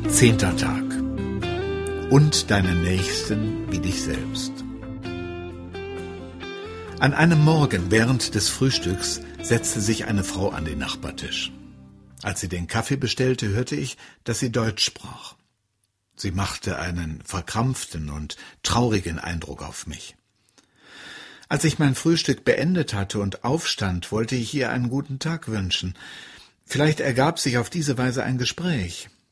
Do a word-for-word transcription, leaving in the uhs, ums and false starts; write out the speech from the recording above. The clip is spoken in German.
Zehnter Tag. Und deinen Nächsten wie dich selbst. An einem Morgen während des Frühstücks setzte sich eine Frau an den Nachbartisch. Als sie den Kaffee bestellte, hörte ich, dass sie Deutsch sprach. Sie machte einen verkrampften und traurigen Eindruck auf mich. Als ich mein Frühstück beendet hatte und aufstand, wollte ich ihr einen guten Tag wünschen. Vielleicht ergab sich auf diese Weise ein Gespräch.